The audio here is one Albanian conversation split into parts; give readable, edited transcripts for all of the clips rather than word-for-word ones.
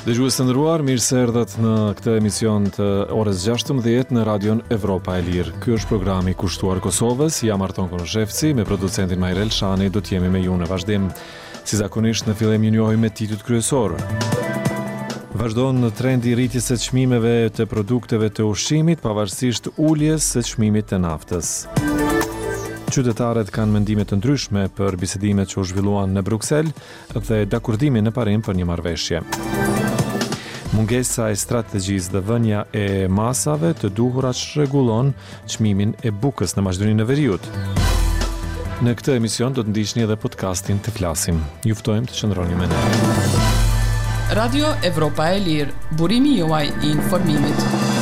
Dëgjues të nderuar, mirë se erdhët në këtë emision të orës 16 në Radion Evropa e Lirë. Ky është programi i kushtuar Kosovës. Jam Arton Konoshevci, me producentin Majrel Shani do të jemi me ju në vazhdim. Si zakonisht në fillim ju njohim me titujt kryesor. Vazhdon në trendi i rritjes së çmimeve të produkteve të ushqimit pavarësisht uljes së çmimit të naftës. Qytetarët kanë mendime të ndryshme për bisedimet që u zhvilluan në Bruksel dhe dakordimin në parim për një marrëveshje. Mungesa e strategjisë dhe vënia e masave të duhura rregullon çmimin e bukës në Maqedoninë e Veriut. Në këtë emision do të ndiqni edhe podcastin Të flasim. Ju ftojmë të qëndroni me ne. Radio Evropa e Lirë, burimi juaj i informimit.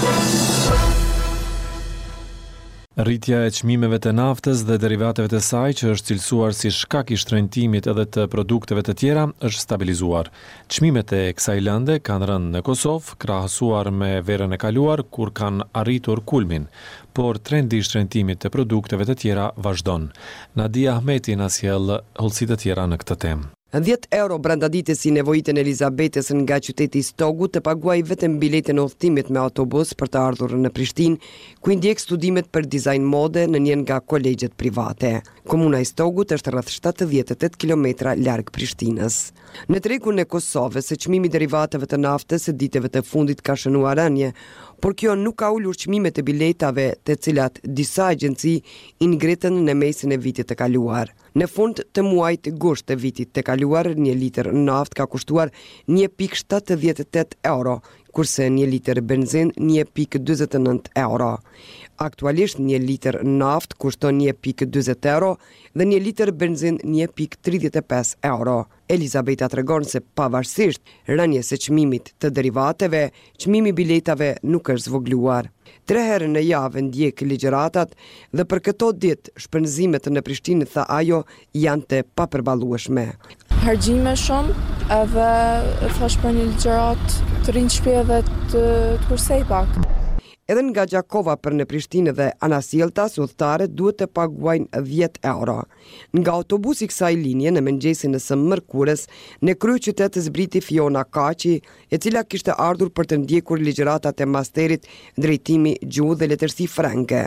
Rritja e çmimeve të naftës dhe derivateve të saj, që është cilësuar si shkak i shtrëngimit edhe të produkteve të tjera, është stabilizuar. Çmimet e kësaj lënde kanë rënë në Kosovë, krahasuar me verën e kaluar, kur kanë arritur kulmin, por trendi i shtrëngimit të produkteve të tjera vazhdon. Nadia Ahmeti na sjell hollësitë të tjera në këtë temë. 10 euro brenda ditës si nevojitën Elizabetës nga qyteti Stogu të paguaj vetëm biletën e udhëtimit me autobus për të ardhur në Prishtinë, ku i ndjek studimet për dizajn mode në një nga kolegjet private. Komuna e Stogut është rreth 78 kilometra larg Prishtinës. Në tregun e Kosovës, çmimi i derivateve të naftës së ditëve të fundit ka shënuar rënje, por kjo nuk ka ulur çmimet e biletave, të cilat disa agjenci i ngritën në mesin e vitit të kaluar. Në fund të muajit gusht të vitit të kaluar, 1 litër naftë ka kushtuar 1,78 euro, kurse 1 litër benzin 1,49 euro. Aktualisht 1 litër naftë kushton 1,40 euro dhe 1 litër benzin 1,35 euro. Elizabeta tregon se pavarësisht rënies së çmimit të derivateve, çmimi i biletave nuk është zvogluar. 3 herë në javë ndjek ligjëratat dhe për këto ditë shpenzimet në Prishtinë, tha ajo, janë të papërballueshme. Harxime shumë, edhe thash për një ligjërat të rinë shtëpi edhe të kursej pak. Edhe nga Gjakova për në Prishtinë dhe Anasjeltas, udhëtarët duhet të paguajnë 10 euro. Nga autobusi kësaj linje në mëngjesin e së mërkurës, në kryeqytet zbriti Fiona Kaqi, e cila kishte ardhur për të ndjekur ligjëratat e masterit drejtimi gjuhë dhe letërsi franke.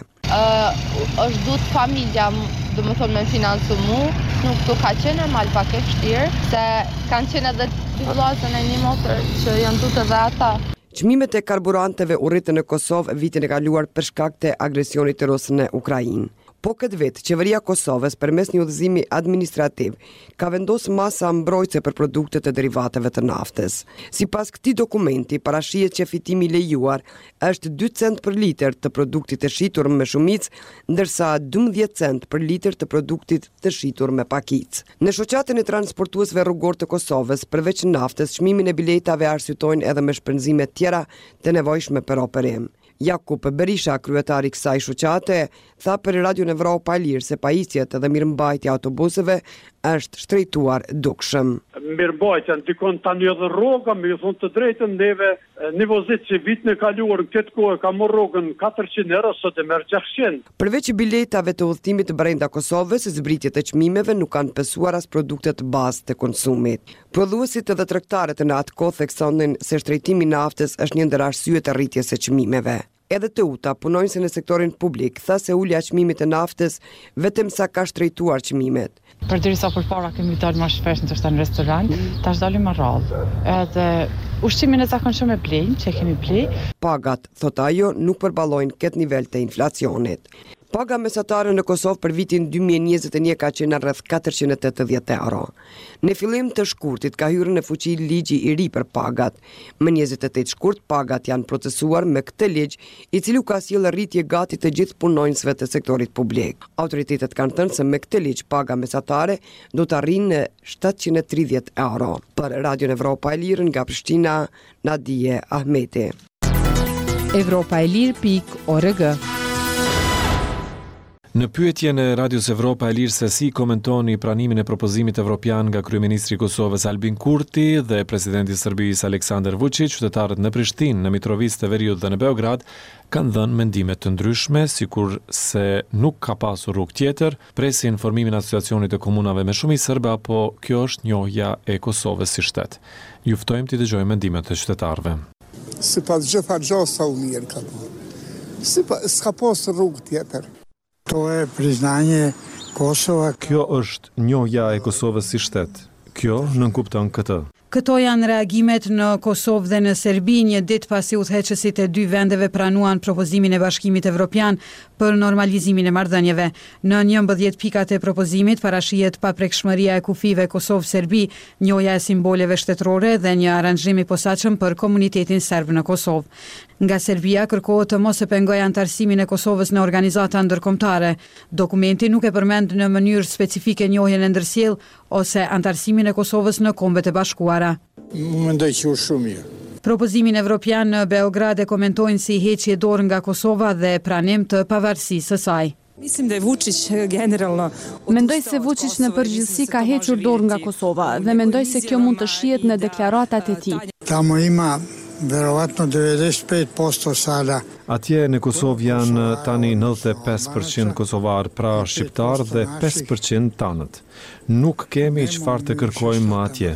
Është duhet familja, do më thonë me financu mu, nuk të ka qenë normal pak e vështirë, se kanë qenë edhe dy vllazën e një motër që janë duhet edhe ata. Çmimet e karburanteve u rritën në Kosovë vitin e kaluar për shkak të agresionit rus në Ukrainë. Po këtë vit, qeveria Kosovës përmes një udhëzimi administrativ ka vendosur masa mbrojtëse për produktet e derivateve të naftës. Sipas këtij dokumenti, parashihet që fitimi i lejuar është 2 cent për litër të produktit të shitur me shumicë, ndërsa 12 cent për litër të produktit të shitur me pakicë. Në shoqatën e transportuesve rrugor të Kosovës, përveç naftës, çmimin e biletave arsyetojnë edhe me shpenzime tjera të nevojshme për operim. Jakub Berisha, kryetari i kësaj shoqate, tha për Radion Evropa e Lirë se pajisjet dhe mirëmbajtja e autobuseve është shtrejtuar dukshëm. Mirëmbajtja ndikon tani edhe rroga, me thonë të drejtën, neve nivozit që vitin e kaluar në këtë kohë ka marrë rrogën 400 euro, sot e merr 600. Përveç biletave të udhëtimit brenda Kosovës, zbritjet e çmimeve nuk kanë pësuar as produktet bazë të konsumit. Prodhuesit dhe tregtarët në atë kohë theksonin se shtrejtimi i naftës është një ndër arsyet e rritjes së çmimeve. Edhe Teuta, punonjësi në sektorin publik, tha se ulja e çmimit të naftës vetëm sa ka shtrejtuar çmimet. Përderisa përpara kemi dalë më shpesh ndoshta në restoran, tash dalim më rrallë. Edhe ushqimin e zakonshëm e blejmë, që kemi blej. Pagat, thot ajo, nuk përballojnë këtë nivel të inflacionit. Paga mesatare në Kosovë për vitin 2021 ka qenë rreth 480 euro. Në fillim të shkurtit ka hyrë në fuqi ligji i ri për pagat. Më 28 shkurt pagat janë procesuar me këtë ligj, i cili ka sjellë rritje gati të gjithë punonjësve të sektorit publik. Autoritetet kanë thënë se me këtë ligj paga mesatare do të arrijë në 730 euro. Për Radion Evropa e Lirë nga Prishtina, Nadia Ahmeti. Evropaelir.org Në pyetjen e Radios Evropa e Lirë se si komentoni pranimin e propozimit evropian nga kryeministri i Kosovës Albin Kurti dhe presidenti i Serbisë Aleksandar Vučić, qytetarët në Prishtinë, në Mitrovica të Veriut dhe në Beograd kanë dhënë mendime të ndryshme, sikur se nuk ka pasur rrugë tjetër, presin formimin e asociacionit të komunave me shumicë serbe apo kjo është njohja e Kosovës si shtet. Ju ftojmë të dëgjojmë mendimet e qytetarëve. Sipas gjitha gjosa u mirë ka po. S'ka pasur rrugë tjetër. To je priznanje Kosova. Kjo është njohja e Kosovës si shtet. Kjo nënkupton këtë. Këto janë reagimet në Kosovë dhe në Serbi, një ditë pasi udhëheqësit e dy vendeve pranuan propozimin e Bashkimit Evropian për normalizimin e marrëdhënieve. Në 11 pikat e propozimit parashihet paprekshmëria e kufive Kosovë-Serbi, njohja e simboleve shtetërore dhe një aranzhim i posaçëm për komunitetin serb në Kosovë. Nga Serbia kërkohet të mos e pengojë antarësimin e Kosovës në organizata ndërkombëtare. Dokumenti nuk e përmend në mënyrë specifike njohjen e ndërsjellë ose antarësimin e Kosovës në Kombet e Bashkuara. Mendoj që është shumë mirë. Propozimin evropian në Beograd e komentojnë si heqje dorë nga Kosova dhe pranim të pavarësisë së saj. Mendoj se Vučić në përgjithësi ka hequr dorë nga Kosova dhe mendoj se kjo mund të shihet në deklaratat e tij. Tamo ima verovatno 95% sala. Atje në Kosovë janë tani 95% kosovar, pra shqiptar dhe 5% tanët. Nuk kemi çfarë të kërkojmë atje.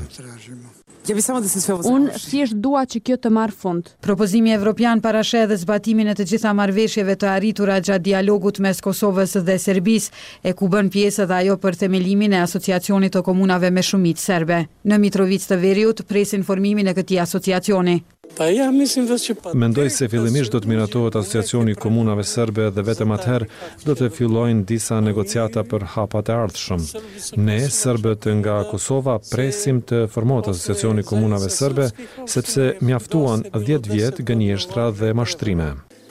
Unë thjesht dua që kjo të marrë fund. Propozimi evropian parasheh edhe zbatimin e të gjitha marrëveshjeve të arritura gjatë dialogut mes Kosovës dhe Serbisë, e ku bën pjesë edhe ajo për themelimin e asociacionit të komunave me shumicë serbe. Në Mitrovica të Veriut presin formimin e këtij asociacioni. Mendoj se fillimisht do të miratohet asociacioni i komunave serbe dhe vetëm atëherë do të fillojnë disa negociata për hapat e ardhshëm. Ne, serbët nga Kosova, presim të formohet asociacioni i komunave serbe, sepse mjaftuan 10 vjet gënjeshtra dhe mashtrime.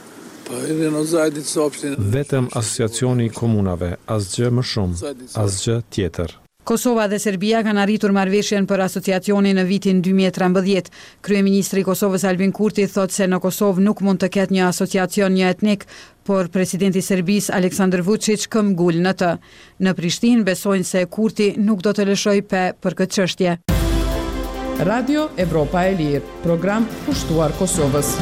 Vetëm asociacioni i komunave, asgjë më shumë, asgjë tjetër. Kosova dhe Serbia kanë arritur marrëveshjen për asociacionin në vitin 2013. Kryeministri i Kosovës Albin Kurti thotë se në Kosovë nuk mund të ketë një asociacion një etnik, por presidenti i Serbisë Aleksandar Vučić këmbgul në të. Në Prishtinë besojnë se Kurti nuk do të lëshojë pe për këtë çështje. Radio Evropa e Lirë, program pushtuar Kosovës.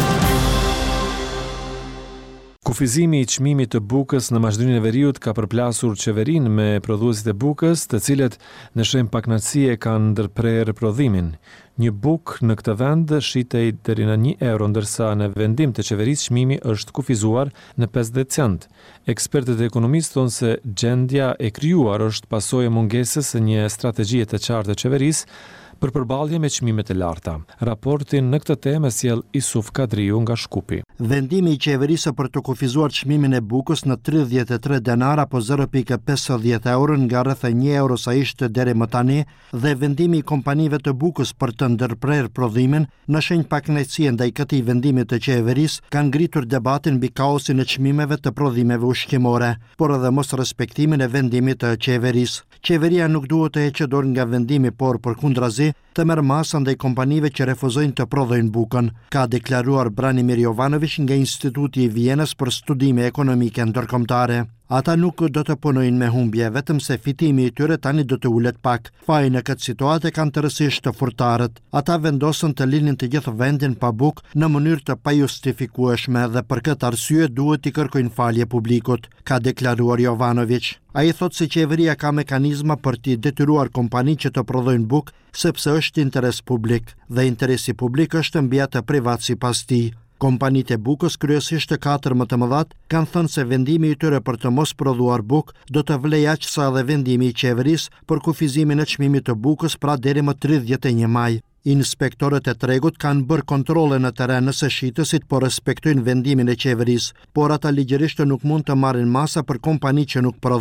Kufizimi i çmimit të bukës në Maqedoninë e Veriut ka përplasur qeverinë me prodhuesit e bukës, të cilët në shenjë pakënaqësie kanë ndërprerë prodhimin. Një bukë në këtë vend shitej deri në €1, ndërsa në vendim të qeverisë çmimi është kufizuar në 50 cent. Ekspertët e ekonomisë thonë se gjendja e krijuar është pasojë e mungesës së një strategjie të qartë të qeverisë për përballje me çmimet e larta. Raportin në këtë temë sjell Isuf Kadriu nga Shkupi. Vendimi i qeverisë për të kufizuar çmimin e bukës në 33 denar apo 0.50 euro nga rreth €1 sa ishte deri më tani dhe vendimi i kompanive të bukës për të ndërprerë prodhimin në shenjë pakënaqësie ndaj këtij vendimi të qeverisë kanë ngritur debatin mbi kaosin e çmimeve të prodhimeve ushqimore, por edhe mos respektimin e vendimit të qeverisë. Qeveria nuk duhet të heqë dorë nga vendimi, por përkundrazi të merr masë ndaj kompanive që refuzojnë të prodhojnë bukën, ka deklaruar Branimir Jovanović nga Instituti i Vienës për Studime Ekonomike Ndërkombëtare. Ata nuk do të punojnë me humbje, vetëm se fitimi i tyre tani do të ulet pak. Faji në këtë situatë kanë të rësisht të furtarët. Ata vendosën të linin të gjithë vendin pa bukë në mënyrë të pajustifikueshme dhe për këtë arsye duhet i kërkojnë falje publikut, ka deklaruar Jovanović. Ai thotë se qeveria ka mekanizma për t'i detyruar kompani që të prodhojnë bukë sepse është interes publik dhe interesi publik është mbi atë privat sipas tij. Kompanitë e bukës, kryesisht të 4 më të mëdha, kanë thënë se vendimi i tyre për të mos prodhuar bukë do të vlejë aq sa edhe vendimi i qeverisë për kufizimin e çmimit të bukës pra deri më 31 maj. Inspektorët e tregut kanë bërë kontrole në teren nëse shitësit po respektojnë vendimin e qeverisë, por ata ligjërisht nuk mund të marrin masa për kompani që nuk prodhojnë.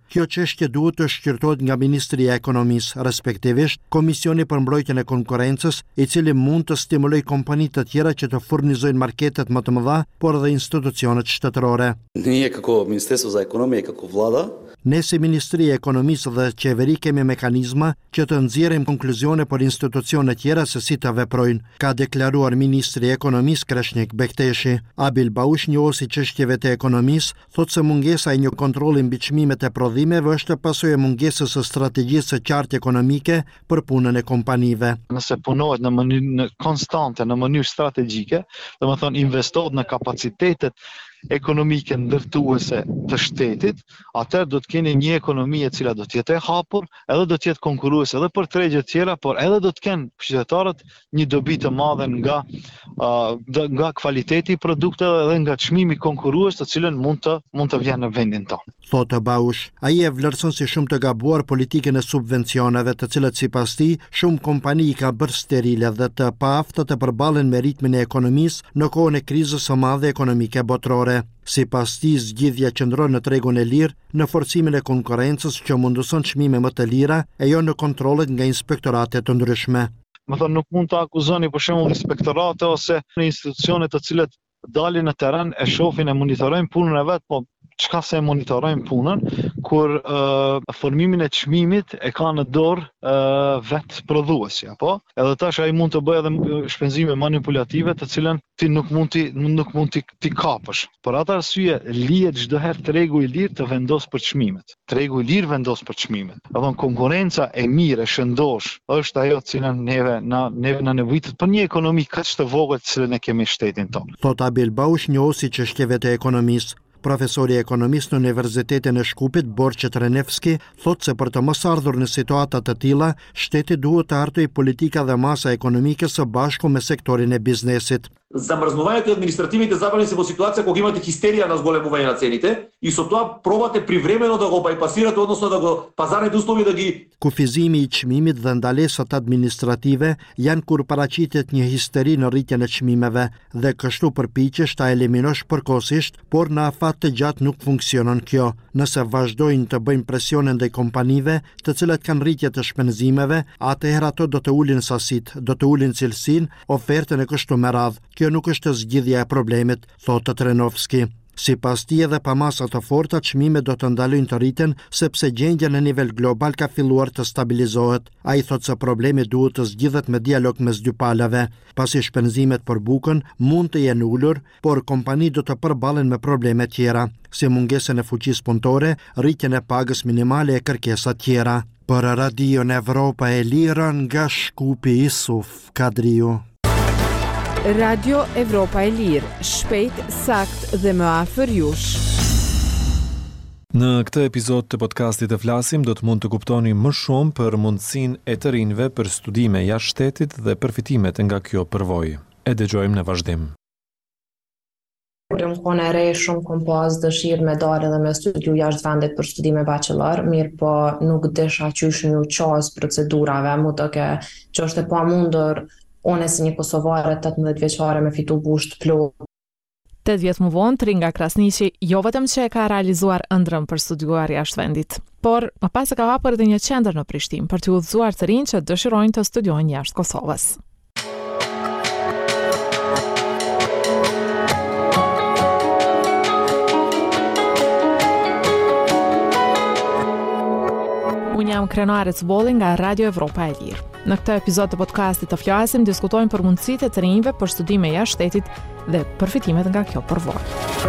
Kjo çështje duhet të shqyrtohet nga Ministria e Ekonomisë, respektivisht Komisioni për Mbrojtjen e Konkurrencës, i cili mund të stimulojë kompani të tjera që të furnizojnë marketet më të mëdha, por edhe institucionet shtetërore. Ние како Министерство за економија и како влада Ne si Ministri e Ekonomisë dhe Qeveri kemi mekanizma që të nxjerrim konkluzione për institucione tjera se si të veprojnë, ka deklaruar Ministri i Ekonomisë Kreshnik Bekteshi. Abil Baush, njohësi çështjeve të ekonomisë, thotë se mungesa e një kontrolli mbi çmimet e prodhimeve është pasojë e mungesës së strategjisë së qartë ekonomike për punën e kompanive. Nëse punohet në mënyrë konstante, në mënyrë strategjike, domethënë investohet në kapacitetet ekonomike ndërtuese të shtetit, atëherë do të keni një ekonomi e cila do të jetë e hapur, edhe do të jetë konkurruese edhe për tregje të tjera, por edhe do të kenë qytetarët një dobi të madhe nga kvaliteti i produkteve dhe nga çmimi konkurrues, të cilën mund të vjen në vendin tonë. Thotë Baush, ai e vlerëson si shumë të gabuar politikën e subvencioneve, të cilët sipas tij shumë kompani i ka bërë sterile dhe të paafta të përballen me ritmin e ekonomisë në kohën e krizës së madhe ekonomike botërore. Sipas tij, zgjidhja qëndron në tregun e lirë, në forcimin e konkurrencës që mundëson çmime më të lira e jo në kontrollet nga inspektorate të ndryshme. Nuk mund të akuzoni për shembull inspektorate ose në institucione të cilët dalin në terren, e shohin e monitorojnë punën e vet, po çka se monitorojnë punën, kur formimin e çmimit e ka në dorë vet prodhuesi, apo? Edhe tash ai mund të bëjë edhe shpenzime manipulative, të cilën ti nuk mund ti kapësh. Për atë arsye lihet çdo herë tregu i lirë të vendos për çmimet. Tregu i lirë vendos për çmimet. Domthon konkurrenca e mirë, e shëndosh, është ajo që neve na nevojitet për një ekonomi kaq të vogël që ne kemi shtetin tonë. Thot Abil Baush, njohësi çështjeve të ekonomisë. Profesori ekonomist në Universitetin e Shkupit, Borçet Renevski, thotë se për të mos ardhur në situata të tilla, shteti duhet të hartojë politika dhe masa ekonomike së bashku me sektorin e biznesit. Замрзнувањето и административните забрани се во ситуација кога имате хистерија на зголемување на цените и со тоа пробате привремено да го байпасирате, односно да го пазарните услови да ги Kufizimi i çmimit dhe ndalesat administrative janë kur paraqitet një histeri në rritjen e çmimeve dhe kështu përpiqesh ta eliminosh përkohësisht, por në afat të gjatë nuk funksionon kjo. Nëse vazhdojnë të bëjnë presione ndaj kompanive, të cilat kanë rritje të shpenzimeve, atëherë ato do të ulin sasitë, do të ulin cilësinë, ofertën e kështu me radhë. Kjo nuk është zgjidhja e problemit, thotë Trenovski. Sipas tij, edhe pa masa të forta, çmimet do të ndalojnë të rriten sepse gjendja në nivel global ka filluar të stabilizohet. Ai thotë se problemi duhet të zgjidhet me dialog mes dy palave, pasi shpenzimet për bukën mund të jenë ulur, por kompanitë do të përballen me probleme tjera, si mungesën e fuqisë punëtore, rritjen e pagës minimale e kërkesa tjera. Për Radion Evropa e Lirë, nga Shkupi, Isuf Kadriu. Radio Evropa e Lirë, shpejt, sakt dhe më afër jush. Në këtë epizod të podcastit të flasim, do të mund të kuptoni më shumë për mundësinë e të rinjve për studime jashtë shtetit dhe përfitimet nga kjo përvojë. E dëgjojmë në vazhdim. Kur jam qenë e re, shumë kom pas dëshirë me dalë dhe me studiu jashtë vendit për studime bachelor, mirë po nuk desha qysh një qas procedurave, mu të ke që është e pamundur unë si një kosovare 18 vjeçare me fitu busht plot. 8 vjet më vonë, Tri nga Krasniqi jo vetëm që e ka realizuar ëndrrën për studiuar jashtë vendit, por më pas e ka hapur edhe një qendër në Prishtinë për të udhëzuar të rinj që dëshirojnë të studiojnë jashtë Kosovës. Unë jam Krenare Cuboli nga Radio Evropa e Lirë. Në këtë epizod të podcastit të flasim, diskutojmë për mundësitë e të rinjve për studime jashtë shtetit dhe përfitimet nga kjo përvojë.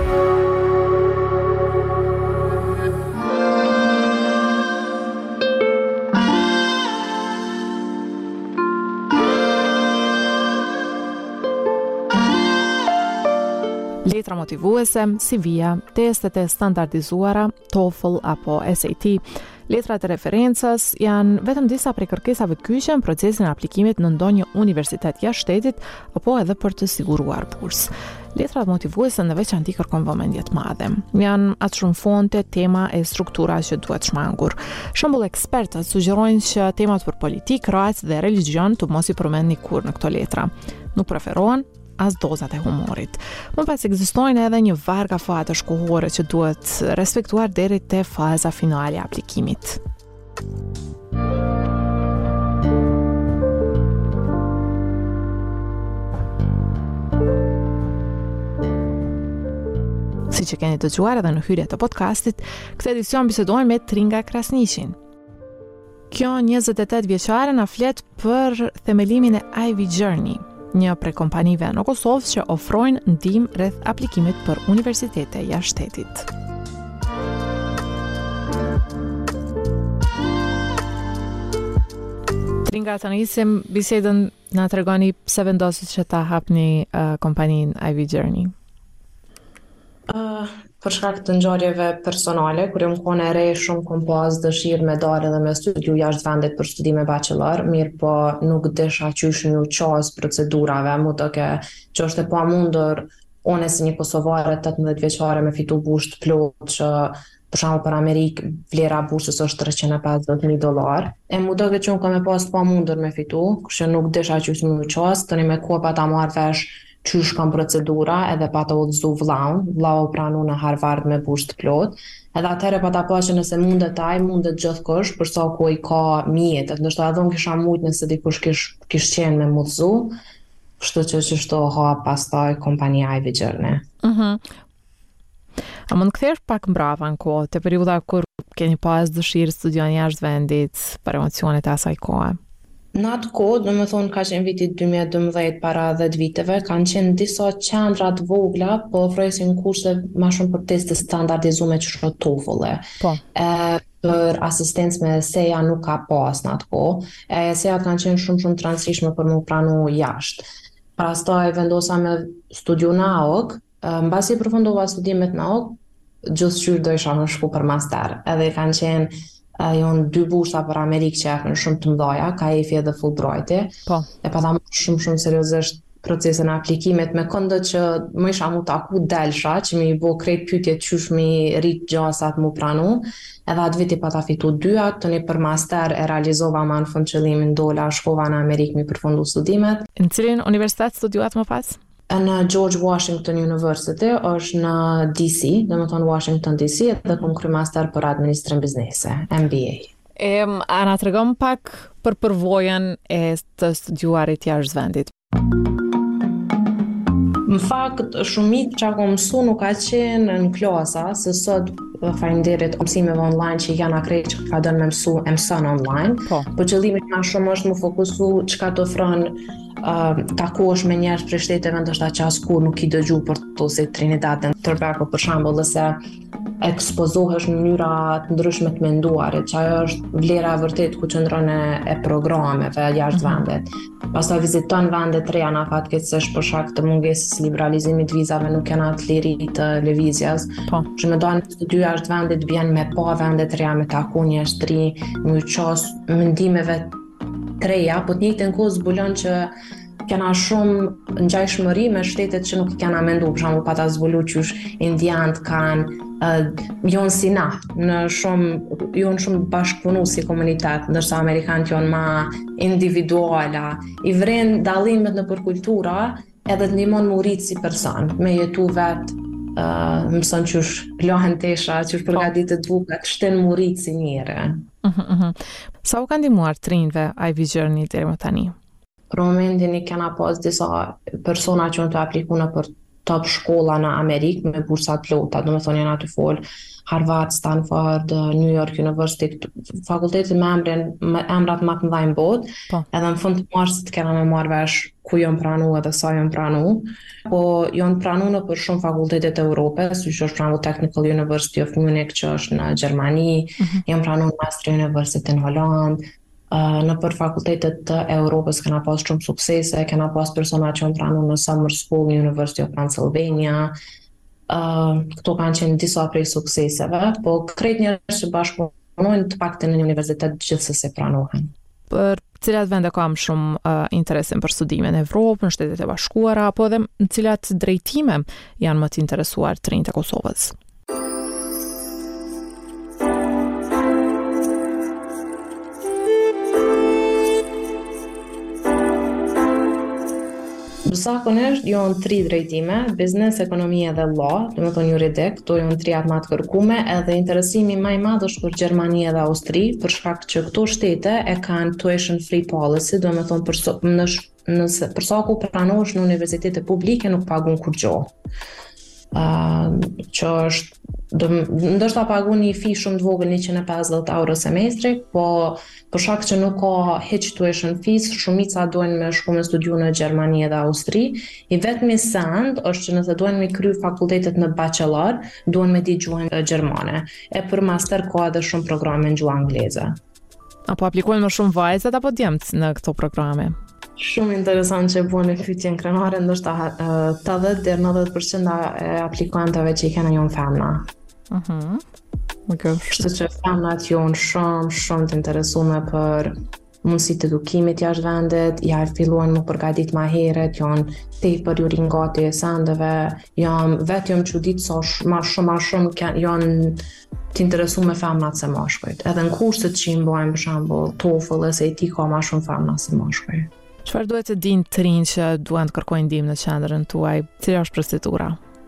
Letra motivuese, CV-ja, testet e standardizuara, TOEFL apo SAT, letrat e referencës janë vetëm disa prej kërkesave kyçe në procesin e aplikimit në ndonjë universitet jashtë shtetit apo edhe për të siguruar bursë. Letrat motivuese në veçanti kërkojnë vëmendje të madhe. Janë atë shumë fonte, tema e struktura që duhet shmangur. Shembull, ekspertët sugjerojnë që temat për politikë, racë dhe religjion të mos i përmendni kurrë në këto letra. Nuk preferohen as dozat e humorit. Më pas ekzistojnë edhe një varg afate shkollore që duhet respektuar deri te faza finale e aplikimit. Si që keni dëgjuar edhe në hyrje të podcastit, këtë edicion bisedojnë me Tringa Krasnishin. Kjo 28 vjeçare na flet për themelimin e Ivy Journey, një prej kompanive në Kosovë që ofrojnë ndihmë rreth aplikimit për universitete jashtë shtetit. Tringa, të nisim bisedën, na tregoni pse vendosit që ta hapni kompaninë Ivy Journey. Për shkak të ngjarjeve personale, kur jam qenë e re, shumë kom pas dëshirë me dalë edhe me studiu jashtë vendit për studime bachelor, mirë po nuk desha qysh një qas procedurave, mu të ke që është e pamundur, one si një kosovare 18 vjeçare me fitu busht plot që për shembull për Amerikë vlera bursës është $350,000. E mu të ke që unë kam e pas pamundur me fitu, kështë nuk desha qysh një qas, tëni me kopa ta marrë vesh qysh kam procedura edhe pa të udhëzu vlau pranu në Harvard me busht plot, edhe atëherë pa ta pa që nëse mundet ai, mundet gjithkush, për sa ku i ka mjetet, ndoshta edhe unë kisha mujt nëse dikush kish qenë me mundësu, kështu që çështo ha pastaj kompania Ivy Journey. A mund kthesh pak mbrapa në kohë, te periudha kur keni pas dëshirë studioni jashtë vendit, për emocionet e asaj kohe? Në atë kohë, do më thonë ka qenë viti 2012 para 10 viteve, kanë qenë disa qendra të vogla, po ofrosin kurse ma shumë për teste standardizume që shkë TOEFL-e. Po. Për asistencë me SEA nuk ka pas në atë kohë. SEA kanë qenë shumë të rëndësishme për mu pranu jashtë. Pastaj vendosa me studiu në AOK, mbasi përfundova studimet në AOK, gjithçysh do isha më shku për master. Edhe kanë qenë janë 2 bursa për Amerikë që janë shumë të mëdhaja, KF dhe Fulbright. Po. E pa ta shumë seriozisht procesin e aplikimit me këndë që më isha mu taku delsha, që mi bo krejt pyetje qysh mi rrit gjasat mu pranu, edhe atë viti pa ta fitu 2, tëni për master e realizova ma në fund qëllimin dola, shkova në Amerikë mi përfundu studimet. Në cilin universitet studiuat më pas? Në George Washington University, është në DC, dhe më thonë Washington DC, dhe kom kry master për administrim biznese, MBA. A na tregom pak për përvojën e të studiuarit jashtë vendit? Në fakt, shumit që ako mësu nuk ka qenë në klasa, se sot faleminderit mësimeve online që janë krejt që ka dënë me mësu e mësën online, po qëllimi ma shumë është më fokusu që ka të ofron takosh me njerëz prej shteteve ndoshta që askur nuk i dëgju për to si Trinidad and Tobago për shembull, ose ekspozohesh në mënyra të ndryshme të menduarit, që ajo është vlera vërtet ku qëndron e programeve jashtë vendit. Pastaj viziton vende të reja, na fatkeqësisht për shkak të mungesës liberalizimit vizave nuk kanë atë liri të lëvizjes. Po. Që më doan studiu jashtë vendit bjen me pa vende të reja, me taku njerëztri, me qas mendimeve të reja, po të njëjtën kohë zbulon që kena shumë ngjajshmëri me shtetet që nuk i kena mendu, për shembull pa ta zbulu qysh indianët kanë jonë si na, jonë shumë bashkëpunu si komunitet, ndërsa Amerikanët jonë ma individuala, i vren dallimet në për kultura edhe të ndihmon më rritë si person, me jetu vetë, mëson qysh lohen tesha, qysh përgatitet bukat, shten më rritë si njëre. Sa u ka ndihmuar trinjve Ivy Journey deri më tani? Për momentin i kena pas disa persona që në të aplikuna për top shkolla në Amerikë me bursat plota, do me thonë janë aty fol Harvard, Stanford, New York University, fakultetet me emrat më të mëdha në botë, edhe në fund të marsit kena me marrë vesh ku janë pranu edhe sa janë pranu, po janë pranu në për shumë fakultetet e Europës, që është pranu Technical University of Munich që është në Gjermani, janë pranu në Master University në Holland, në për fakultetet të Europës kena pas shumë suksese, kena pas persona që janë pranu në Summer School në University of Pennsylvania, këto kanë qenë disa prej sukseseve, po krejt njerëz që bashkëpunojnë të paktën në një universitet gjithsesi pranohen. Për cilat vende kam shumë interesin për studime në Evropë, në Shtetet e Bashkuara, apo edhe në cilat drejtime janë më të interesuar të rinjtë e Kosovës? Zakonisht janë 3 drejtime, biznes, ekonomia dhe law, do të thonë juridik, këto janë 3 më të kërkume, edhe interesimi më i madh është për Gjermani dhe Austri, për shkak që këto shtete e kanë tuition free policy, do të thonë për sa ku pranohesh në universitete publike nuk pagun kur gjoh. Që është ndoshta pagun një fi shumë të vogël 150 euro semestri, po për shkak që nuk ka hiç tuition fees, shumica dojnë me shku me studiu në Gjermani dhe Austri. I vetmi send është që nëse dojnë me kry fakultetet në bachelor, dojnë me di gjuhën gjermane. E për master ka edhe shumë programe në gjuhë angleze. Apo aplikojnë më shumë vajzat apo djemtë në këto programe? Shumë interesant që buën pyetjen krenare, ndoshta 80-90% e aplikantëve që i kanë janë femna. Kështu që femnat janë shumë të interesuar për mundësitë e edukimit jashtë vendit, ja filluan më përgatit ma heret, janë tepër jurin gati e sandeve, vetëm çudit sa ma shumë janë të interesuar me femnat se mashkujt. Edhe në kurset që i mbajnë për shembull TOEFL, SAT ka ma shumë femna se mashkujt. Çfarë duhet të dinë të rinj që duan të kërkojnë ndihmë në qendrën tuaj? Cila është procedura?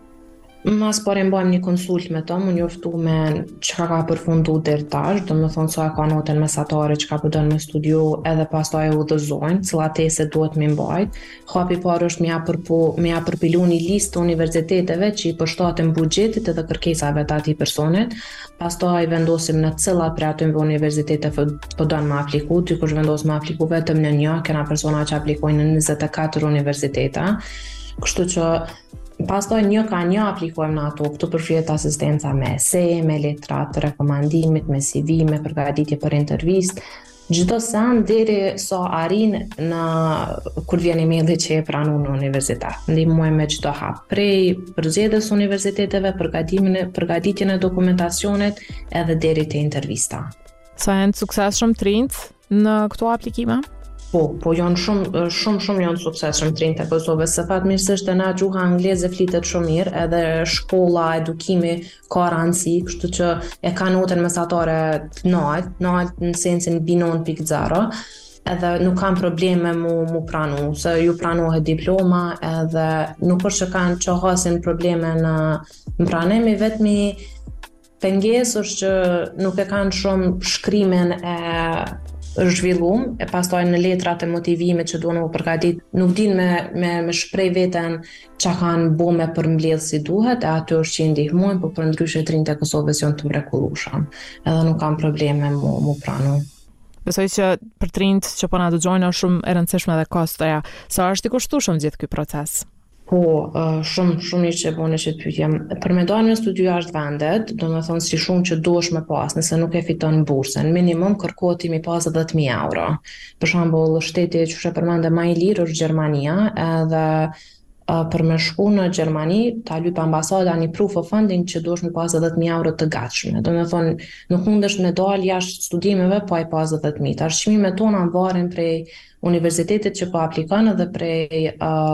Mas pari mbajmë një konsult me to, më njoftu me çka ka përfundu deri tash, do të thonë sa ka notën mesatare që ka përdojnë me studiu, edhe pastaj e udhëzojnë, cilat tese duhet me mbajt. Hapi parë është me ja përpilu një listë të universiteteve që i përshtaten buxhetit edhe kërkesave të atij personit. Pastaj vendosim në cilat prej atyre universiteteve po don me apliku, dikush vendos me apliku vetëm në një, kena persona që aplikojnë në 24 universitete. Kështu që pastaj një ka një aplikojmë në ato, këtu përfshihet asistenca me esej, me letra të rekomandimit, me CV, me përgatitje për intervistë. Çdo sen deri sa arrin në kur vjen emaili që e pranon në universitet. Ndihmojmë me çdo hap, prej përzgjedhjes universiteteve, përgatitjen e dokumentacionit edhe deri te intervista. Sa janë suksesshëm të rinjt në këto aplikime? Po janë shumë janë suksesshëm të rinjt e Kosovës, se fatmirësisht e na gjuha angleze flitet shumë mirë, edhe shkolla, edukimi ka rëndësi, kështu që e ka notën mesatare të lartë në sensin B9.0, edhe nuk kanë probleme mu pranu, se ju pranohet diploma, edhe nuk është që kanë që hasin probleme në pranimi, vetëmi pengesë është që nuk e kanë shumë shkrimen e zhvillum, e pastaj në letrat e motivimit që duhen u përgatit, nuk din me shprej veten çka kanë bo me përmbledh si duhet, e aty është që i ndihmojnë, po përndryshe të rinjt e Kosovës janë të mrekullueshëm, edhe nuk kanë probleme mu pranu. Besoj që për të rinjt që po na dëgjojnë është shumë e rëndësishme dhe kostoja. Sa është i kushtueshëm gjithë ky proces? Po, shumë një që bone që të pyetjem. Për me dojnë me studiu jashtë vendet, do me thonë si shumë që duhesh me pas, nëse nuk e fiton bursën, minimum kërkohet mi pas 10.000 euro. Për shembull, shteti që përmende më i lirë është Gjermania, edhe për me shku në Gjermani, ta lyp ambasada një proof of funding që duhesh me pas 10.000 euro të gatshme. Do me thonë, nuk mundesh me dal jashtë studimeve, po ai pas 10.000. Tash çmimet tona varen prej universitetit që po aplikon edhe prej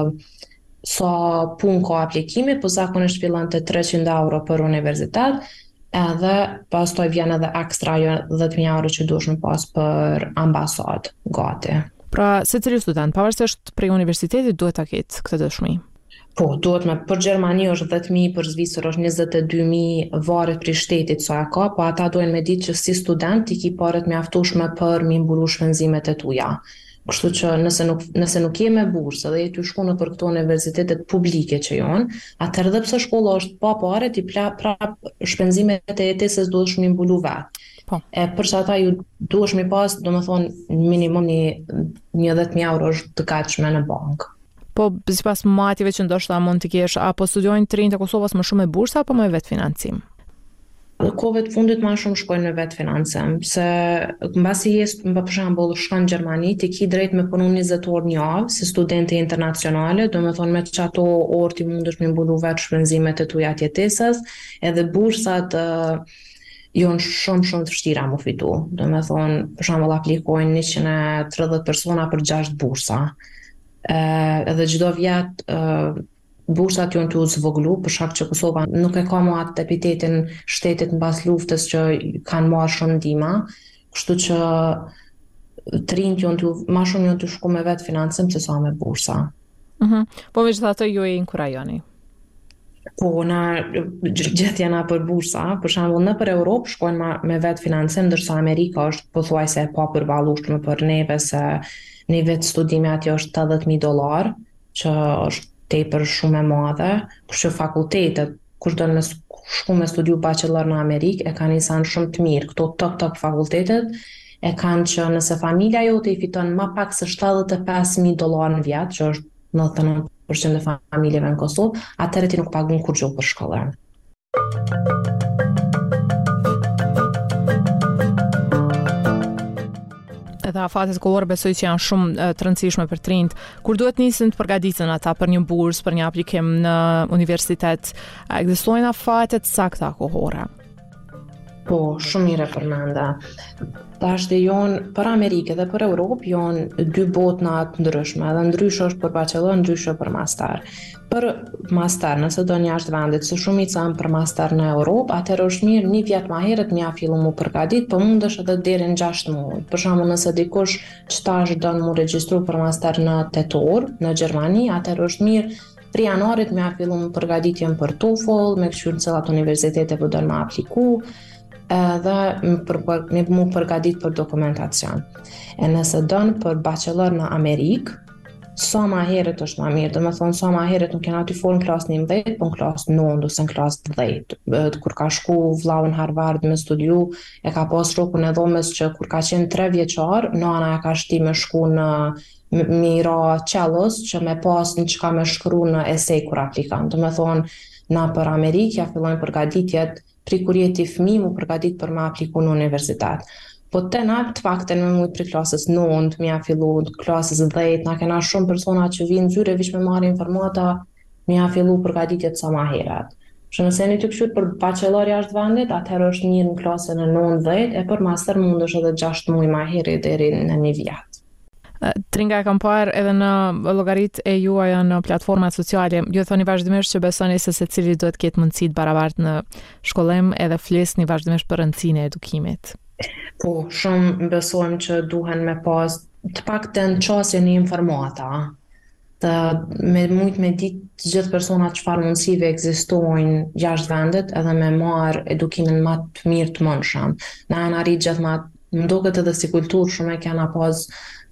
sa pun ka aplikimi, po zakonisht fillon të 300 euro për universitet, edhe pastaj vjen edhe ekstra 10.000 euro që duhesh me pas për ambasadë gati. Pra, secili student, pavarësisht prej universitetit duhet ta ketë këtë dëshmi. Po, duhet për Gjermani është 10.000, për Zvicër është 22.000, varet prej shtetit sa e ka, po ata duhen me ditë që si student i ki paret mjaftueshme për mi mbulu shpenzimet e tuja. Kështu që nëse nuk je me bursë dhe je ty shku në për këto universitetet publike që janë, atëherë edhe pse shkolla është pa pare, ti prap shpenzimet e jetesës duhesh mi mbulu vetë. Po. Për që ata ju duhesh mi pas, do me thonë minimum një 10.000 euro është të gatshme në bankë. Po, sipas matjeve që ndoshta mund të kesh, apo studiojnë të rinjt e Kosovës më shumë me bursë apo me vetë financim? Në kohëve të fundit më shumë shkojnë në vetë financim, se mbasi për shembull shkon në Gjermani, ti ki drejt me punu 20 orë një javë si studente internacionale, do me thonë me çato orë ti mundesh me mbulu vetë shpenzimet e tuja të jetesës, edhe bursat janë shumë të vështira mu fitu. Do me thonë, për shembull aplikojnë 130 persona për 6 bursa. Edhe çdo vit bursat janë të zvoglu, për shkak që Kosova nuk e ka më atë epitetin shtetit mbas luftës që kanë marrë shumë ndihmë, kështu që të rinjt më shumë janë të shku me vetë financim se sa me bursa. Po megjithatë ju e inkurajoni. Po, na gjithë janë për bursa, për shembull në për Europë shkojnë me vetë financim, ndërsa Amerika është pothuajse e papërballueshme për neve se një vetë studimi atje është $80,000, që është tepër shumë e madhe, kështu fakultetet kush do me shku me studiu bachelor në Amerikë e kanë një shumë të mirë. Këto top fakultetet e kanë që nëse familja jote i fiton më pak se $75,000 në vit, që është 99% e familjeve në Kosovë, atëherë ti nuk pagun kur gjo për shkollën. Edhe afatet kollore besoj që janë shumë të rëndësishme për të rinjt. Kur duhet nisin të përgatiten ata për një bursë, për një aplikim në universitet, a ekzistojnë afatet sakta kohore? Po, shumë mire përmenda. Tash dhe jonë për Amerikë dhe për Europë jonë dy botëna të ndryshme, dhe ndryshë është për bachelor, ndryshë për master. Për master, nëse do një jashtë vendit, se shumica janë për master në Europë, atëherë është mirë një vjet më herët mja fillu mu përgatit, për mundesh edhe deri në 6 muaj. Për shembull, nëse dikush qtash don mu regjistru për master në tetor, në Gjermani, atëherë është mirë 3 janarit mja fillu mu përgatitjen për TOEFL, me këshyrë cilat universitete për do më apliku, dhe me mu përgatit për dokumentacion. E nëse dënë për bachelor në Amerikë, sa ma herët është ma mirë, dhe me thonë sa ma herët nuk kena ty folë në klasë 11, po në klasë 9 ose në klasë 10. Kur ka shku vllau në Harvard me studiu, e ka pas shokun e dhomës që kur ka qenë 3 vjeqar, nana e ka shti me shku në mira qelos, që me pas në që ka me shkru në esej kur aplikan. Dhe me thonë, na për Amerikë ja fillojnë përgatitjet pri kur jeti fëmi mu përgatit për me apliku në universitet. Po të na të fakten me mujtë për klasës 9, me ja fillu klasës 10, na kena shumë persona që vinë zyre vish me marrë informata, me ja fillu përgatitjet sa ma heret. Që nëse një të këshur për bachelor jashtë vendit, atëherë është një në klasën e 9-10, e për master mund është edhe 6 muaj ma heret deri në një vjetë. Tringa e kam parë edhe në llogarit e juaja në platformat sociale. Ju thoni vazhdimisht që besoni se secili duhet të ketë mundësi të barabartë në shkollim edhe flisni vazhdimisht për rëndësinë e edukimit. Po, shumë besojmë që duhen me pas të paktën qasje një informata. Të me mujt me ditë gjithë personat çfarë mundësive ekzistojnë jashtë vendit edhe me marrë edukimin më të mirë të mundshëm. Na janë arrit gjithë më duket edhe si kulturë shumë e kena pas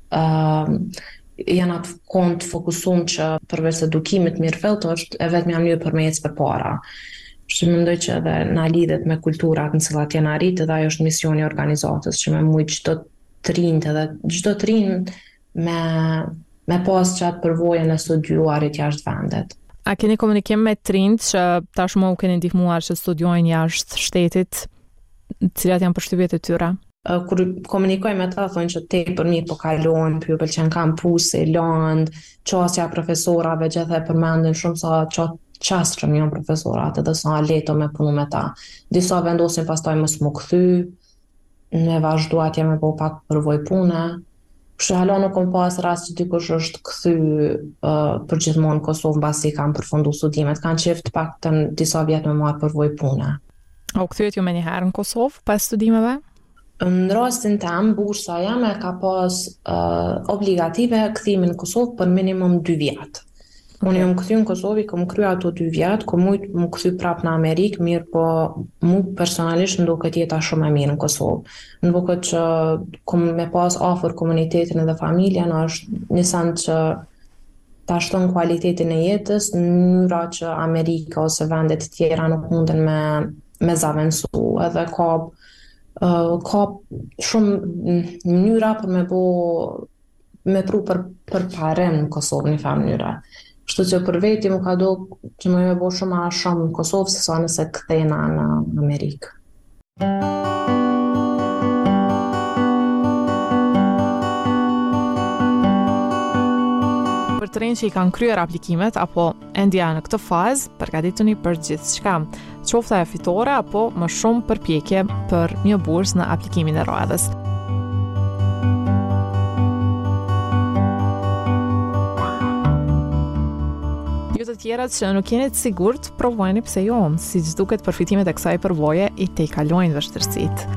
janë atë kont fokusum që përveç edukimit mirëfillt është e vetmja mënyrë për me ecë përpara. Që mendoj që edhe na lidhet me kulturat në cilat janë arrit edhe ajo është misioni i organizatës që me mujt çdo të rinjt edhe çdo të rinj me pas qatë përvojën e studiuarit jashtë vendet. A keni komunikim me të rinjt që tashmë u keni ndihmuar që studiojnë jashtë shtetit, cilat janë përshtypjet e tyre? Kur komunikoj me ta, thonë që te për mirë po kalojnë, për ju pëlqen kampuse, land, qasja profesorave, gjithë e përmendin shumë sa qastrëm janë profesorat edhe sa leto me punu me ta. Disa vendosin pastaj mos mu kthy, me vazhdu atje me po pak përvoj pune. Kështu hala nuk kom pas rast që dikush është kthy për gjithmonë në Kosovë mbasi kanë përfundu studimet, kanë qeft pak të disa vjet me marrë përvoj pune. A u kthyet ju me njëherë në Kosovë pas studimeve? Në rastin tem, bursa jame ka pas obligative kthimin në Kosovë për minimum 2 vjet. Unë jam kthy në Kosovë, kom kryer ato 2 vjet, kom mujt më kthy prap në Amerikë, mirë po mu personalisht më duket jeta shumë e mirë në Kosovë. Më duket që kom me pas afër komunitetin edhe familjen, është një send që ta shton kualitetin e jetës, në mënyra që Amerika ose vendet tjera nuk munden me zaventu, edhe ka shumë mënyra për me pru për parim në Kosovë një farë mënyra. Kështu që për veti më ka do që me bo shumë a shumë në Kosovë se sa nëse kthena në Amerikë. Për të rinj që i kanë kryer aplikimet apo endja në këtë fazë, përgatituni për gjithçka. Qofta e fitore apo më shumë përpjekje për një bursë në aplikimin e radhës. Ju të tjerat që nuk jeni të sigurt, provojeni pse jo, siç duket përfitimet e kësaj përvoje i tejkalojnë vështirësitë.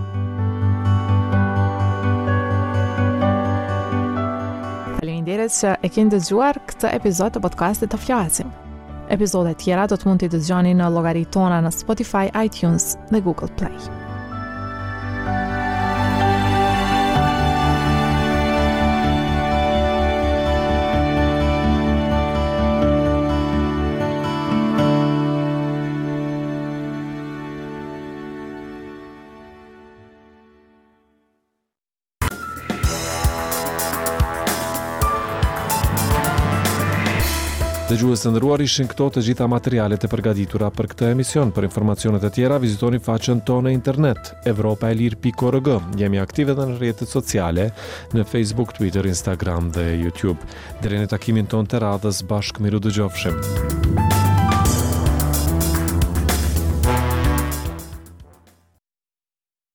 Përshëndes që e keni dëgjuar këtë episod të podcastit Të Flasim. Episodet tjera do të mund t'i dëgjoni në llogaritë tona në Spotify, iTunes dhe Google Play. Dëgjues të nderuar, ishin këto të gjitha materialet e përgatitura për këtë emision. Për informacionet e tjera, vizitoni faqen tonë në internet evropaelir.org. Jemi aktive edhe në rrjetet sociale në Facebook, Twitter, Instagram dhe YouTube. Deri në takimin tonë të radhës, bashkë miru dëgjofshim.